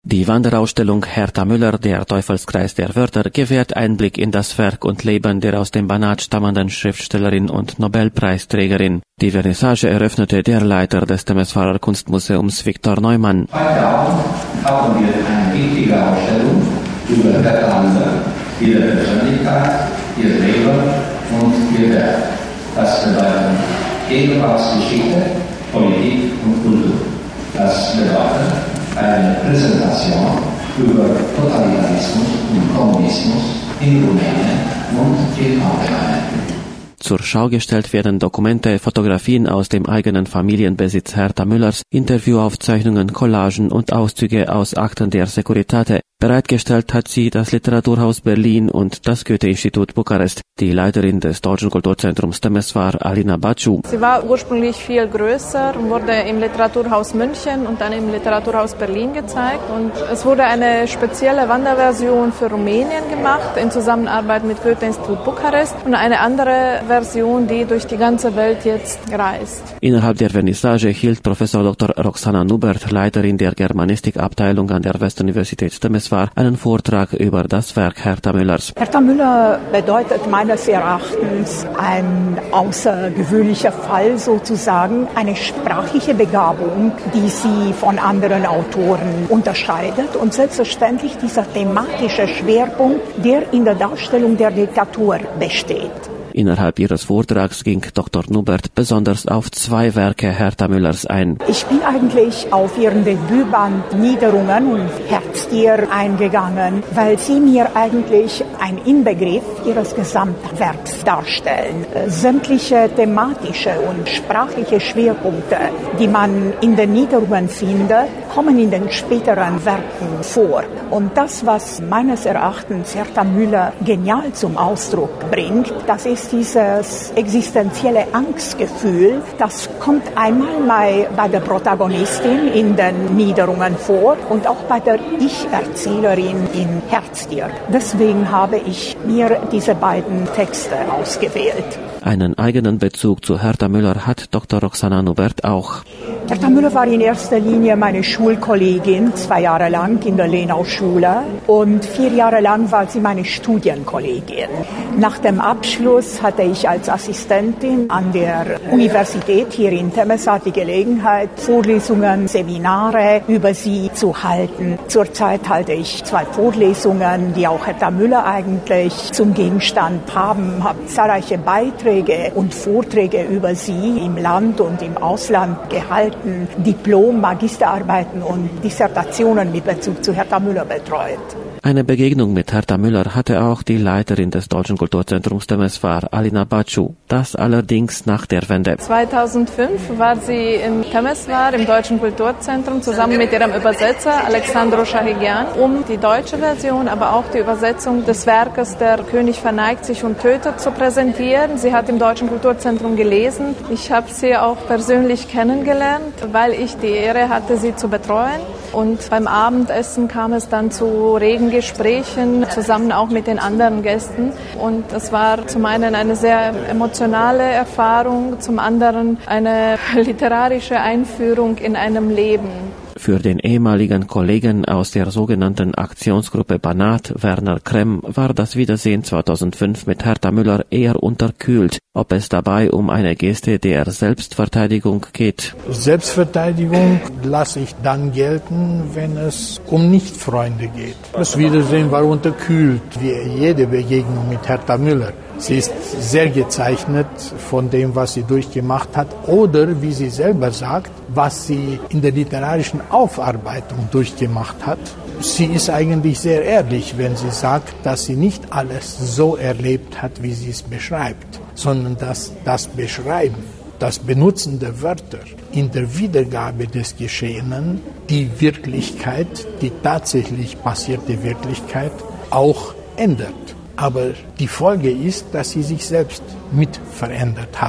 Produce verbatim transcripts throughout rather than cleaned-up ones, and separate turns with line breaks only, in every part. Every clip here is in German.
Die Wanderausstellung Hertha Müller, der Teufelskreis der Wörter, gewährt Einblick in das Werk und Leben der aus dem Banat stammenden Schriftstellerin und Nobelpreisträgerin. Die Vernissage eröffnete der Leiter des Temeswarer Kunstmuseums Viktor Neumann.
Heute Abend haben wir eine wichtige Ausstellung über Hertha Müller, ihre Persönlichkeit, ihr Leben und ihr Werk. Das bedeutet Gegenwartsgeschichte, Politik und Kultur. Das bedeutet eine Präsentation über Totalitarismus und Kommunismus in Rumänien und in Allgemeinen.
Zur Schau gestellt werden Dokumente, Fotografien aus dem eigenen Familienbesitz Hertha Müllers, Interviewaufzeichnungen, Collagen und Auszüge aus Akten der Securitate. Bereitgestellt hat sie das Literaturhaus Berlin und das Goethe-Institut Bukarest. Die Leiterin des Deutschen Kulturzentrums Temeswar, Alina Baciu.
Sie war ursprünglich viel größer und wurde im Literaturhaus München und dann im Literaturhaus Berlin gezeigt. Und es wurde eine spezielle Wanderversion für Rumänien gemacht in Zusammenarbeit mit Goethe-Institut Bukarest und eine andere Version, die durch die ganze Welt jetzt reist.
Innerhalb der Vernissage hielt Professor Doktor Roxana Nubert, Leiterin der Germanistikabteilung an der Westuniversität Temeswar, einen Vortrag über das Werk Hertha Müllers.
Hertha Müller bedeutet meines Erachtens ein außergewöhnlicher Fall sozusagen, eine sprachliche Begabung, die sie von anderen Autoren unterscheidet und selbstverständlich dieser thematische Schwerpunkt, der in der Darstellung der Diktatur besteht.
Innerhalb ihres Vortrags ging Doktor Nubert besonders auf zwei Werke Hertha Müllers ein.
Ich bin eigentlich auf ihren Debütband Niederungen und Herztier eingegangen, weil sie mir eigentlich ein Inbegriff ihres Gesamtwerks darstellen. Sämtliche thematische und sprachliche Schwerpunkte, die man in den Niederungen findet, kommen in den späteren Werken vor. Und das, was meines Erachtens Hertha Müller genial zum Ausdruck bringt, das ist dieses existenzielle Angstgefühl, das kommt einmal bei der Protagonistin in den Niederungen vor und auch bei der Ich-Erzählerin in Herztier. Deswegen habe ich mir diese beiden Texte ausgewählt.
Einen eigenen Bezug zu Hertha Müller hat Doktor Roxana Nubert auch.
Hertha Müller war in erster Linie meine Schulkollegin, zwei Jahre lang in der Lenau-Schule und vier Jahre lang war sie meine Studienkollegin. Nach dem Abschluss hatte ich als Assistentin an der Universität hier in Temeswar die Gelegenheit, Vorlesungen, Seminare über sie zu halten. Zurzeit halte ich zwei Vorlesungen, die auch Hertha Müller eigentlich zum Gegenstand haben, habe zahlreiche Beiträge und Vorträge über sie im Land und im Ausland gehalten, Diplom-, Magisterarbeiten und Dissertationen mit Bezug zu Hertha Müller betreut.
Eine Begegnung mit Hertha Müller hatte auch die Leiterin des Deutschen Kulturzentrums Temeswar, Alina Baciu. Das allerdings nach der Wende.
zweitausendfünf war sie in Temeswar im Deutschen Kulturzentrum zusammen mit ihrem Übersetzer Alexandru Shahigian, um die deutsche Version, aber auch die Übersetzung des Werkes Der König verneigt sich und tötet zu präsentieren. Sie hat im Deutschen Kulturzentrum gelesen. Ich habe sie auch persönlich kennengelernt, weil ich die Ehre hatte, sie zu betreuen. Und beim Abendessen kam es dann zu regen Gesprächen, zusammen auch mit den anderen Gästen. Und es war zum einen eine sehr emotionale Erfahrung, zum anderen eine literarische Einführung in einem Leben.
Für den ehemaligen Kollegen aus der sogenannten Aktionsgruppe Banat, Werner Kremm, war das Wiedersehen zweitausendfünf mit Hertha Müller eher unterkühlt, ob es dabei um eine Geste der Selbstverteidigung geht.
Selbstverteidigung lasse ich dann gelten, wenn es um Nichtfreunde geht. Das Wiedersehen war unterkühlt, wie jede Begegnung mit Hertha Müller. Sie ist sehr gezeichnet von dem, was sie durchgemacht hat oder, wie sie selber sagt, was sie in der literarischen Aufarbeitung durchgemacht hat. Sie ist eigentlich sehr ehrlich, wenn sie sagt, dass sie nicht alles so erlebt hat, wie sie es beschreibt, sondern dass das Beschreiben, das Benutzen der Wörter in der Wiedergabe des Geschehenen die Wirklichkeit, die tatsächlich passierte Wirklichkeit, auch ändert. Aber die Folge ist, dass sie sich selbst mit verändert hat.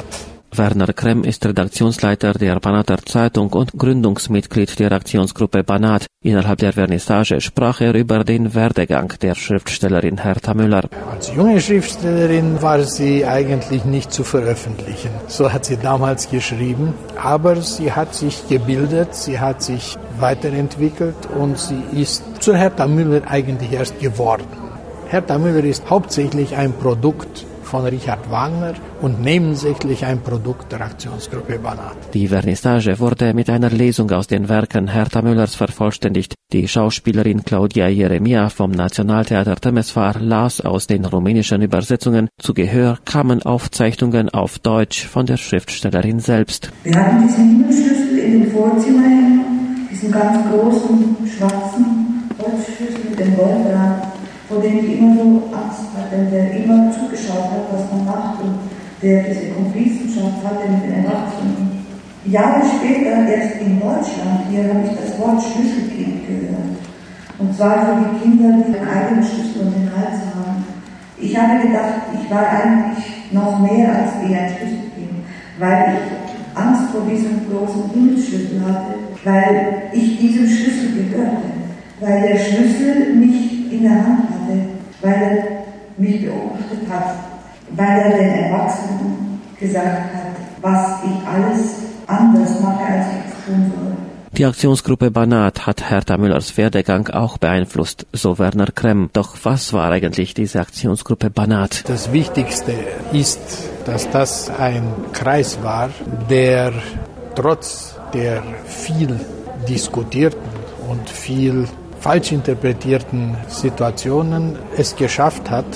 Werner Kremm ist Redaktionsleiter der Banater Zeitung und Gründungsmitglied der Aktionsgruppe Banat. Innerhalb der Vernissage sprach er über den Werdegang der Schriftstellerin Hertha Müller.
Als junge Schriftstellerin war sie eigentlich nicht zu veröffentlichen. So hat sie damals geschrieben. Aber sie hat sich gebildet, sie hat sich weiterentwickelt und sie ist zur Hertha Müller eigentlich erst geworden. Hertha Müller ist hauptsächlich ein Produkt von Richard Wagner und nebensächlich ein Produkt der Aktionsgruppe Banat.
Die Vernissage wurde mit einer Lesung aus den Werken Hertha Müllers vervollständigt. Die Schauspielerin Claudia Jeremia vom Nationaltheater Temesvar las aus den rumänischen Übersetzungen. Zu Gehör kamen Aufzeichnungen auf Deutsch von der Schriftstellerin selbst.
Wir hatten diesen Himmelsschlüssel in den Vorzimmer hängen, diesen ganz großen, schwarzen Holzschlüssel mit dem Gold dran, vor dem ich immer so Angst hatte, der immer zugeschaut hat, was man macht und der diese Komplizenschaft hatte mit den Erwachsenen. Jahre später, erst in Deutschland, hier habe ich das Wort Schlüsselkind gehört. Und zwar für die Kinder, die einen eigenen Schlüssel um den Hals haben. Ich habe gedacht, ich war eigentlich noch mehr als wie ein Schlüsselkind, weil ich Angst vor diesem großen Himmelsschlüssel hatte, weil ich diesem Schlüssel gehörte, weil der Schlüssel mich in der Hand hatte, weil er mich beobachtet hat, weil er den Erwachsenen gesagt hat, was ich alles anders mache, als ich es tun soll.
Die Aktionsgruppe Banat hat Hertha Müllers Werdegang auch beeinflusst, so Werner Kremm. Doch was war eigentlich diese Aktionsgruppe Banat?
Das Wichtigste ist, dass das ein Kreis war, der trotz der viel diskutierten und viel falsch interpretierten Situationen es geschafft hat,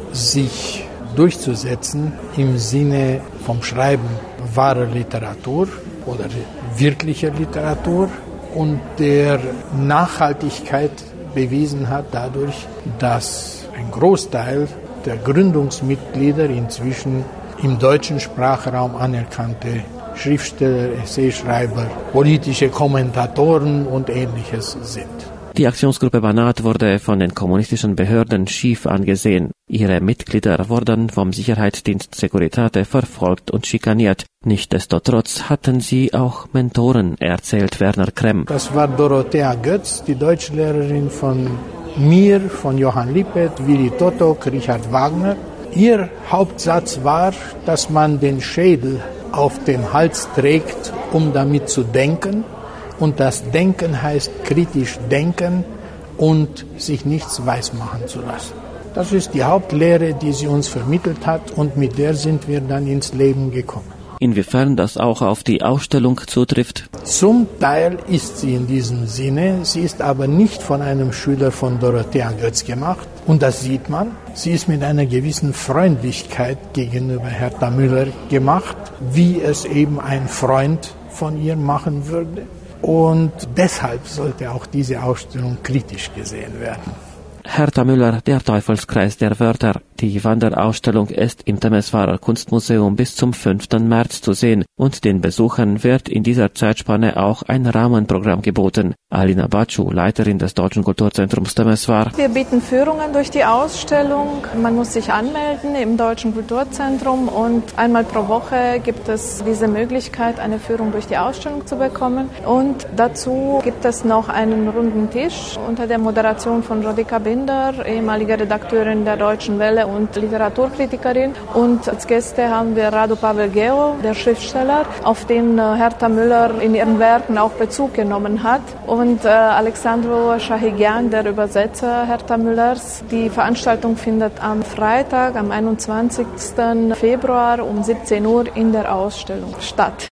sich durchzusetzen im Sinne vom Schreiben wahrer Literatur oder wirklicher Literatur und der Nachhaltigkeit bewiesen hat dadurch, dass ein Großteil der Gründungsmitglieder inzwischen im deutschen Sprachraum anerkannte Schriftsteller, Essayschreiber, politische Kommentatoren und Ähnliches sind.
Die Aktionsgruppe Banat wurde von den kommunistischen Behörden schief angesehen. Ihre Mitglieder wurden vom Sicherheitsdienst Securitate verfolgt und schikaniert. Nichtsdestotrotz hatten sie auch Mentoren, erzählt Werner Kremm.
Das war Dorothea Götz, die Deutschlehrerin von mir, von Johann Lippert, Willi Totok, Richard Wagner. Ihr Hauptsatz war, dass man den Schädel auf dem Hals trägt, um damit zu denken. Und das Denken heißt kritisch denken und sich nichts weismachen zu lassen. Das ist die Hauptlehre, die sie uns vermittelt hat und mit der sind wir dann ins Leben gekommen.
Inwiefern das auch auf die Ausstellung zutrifft?
Zum Teil ist sie in diesem Sinne, sie ist aber nicht von einem Schüler von Dorothea Götz gemacht. Und das sieht man. Sie ist mit einer gewissen Freundlichkeit gegenüber Hertha Müller gemacht, wie es eben ein Freund von ihr machen würde. Und deshalb sollte auch diese Ausstellung kritisch gesehen werden.
Hertha Müller, der Teufelskreis der Wörter. Die Wanderausstellung ist im Temesvarer Kunstmuseum bis zum fünften März zu sehen und den Besuchern wird in dieser Zeitspanne auch ein Rahmenprogramm geboten. Alina Bacu, Leiterin des Deutschen Kulturzentrums Temesvar.
Wir bieten Führungen durch die Ausstellung. Man muss sich anmelden im Deutschen Kulturzentrum und einmal pro Woche gibt es diese Möglichkeit, eine Führung durch die Ausstellung zu bekommen. Und dazu gibt es noch einen runden Tisch unter der Moderation von Jodika Binder, ehemalige Redakteurin der Deutschen Welle und Literaturkritikerin. Und als Gäste haben wir Radu Pavel Geo, der Schriftsteller, auf den Hertha Müller in ihren Werken auch Bezug genommen hat. Und äh, Alexandru Shahigian, der Übersetzer Hertha Müllers. Die Veranstaltung findet am Freitag, am einundzwanzigsten Februar um siebzehn Uhr in der Ausstellung statt.